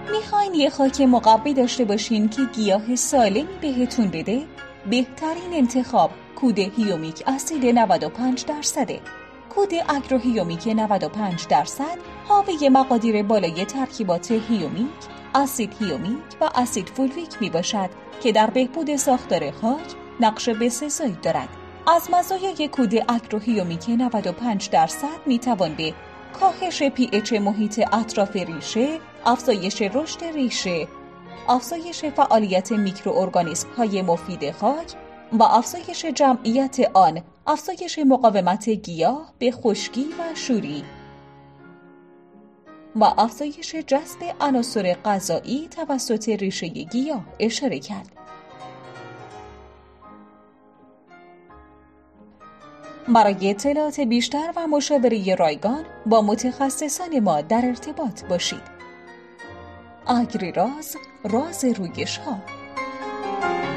میخواین یه خاک مقوی داشته باشین که گیاه سالمی بهتون بده؟ بهترین انتخاب کود هیومیک اسید 95%. کود اگروهیومیک 95% حاوی مقادیر بالای ترکیبات هیومیک، اسید هیومیک و اسید فولویک می باشد که در بهبود ساختار خاک نقش بسزایی دارد. از مزایای کود اگروهیومیک 95% می توان به کاهش pH محیط اطراف ریشه، افزایش رشد ریشه، افزایش فعالیت میکروارگانیسم‌های مفید خاک و افزایش جمعیت آن، افزایش مقاومت گیاه به خشکی و شوری و افزایش جذب عناصر غذایی توسط ریشه گیاه اشاره کرد. برای اطلاعات بیشتر و مشاوره رایگان با متخصصان ما در ارتباط باشید. اگریراز، راز رویش‌ها.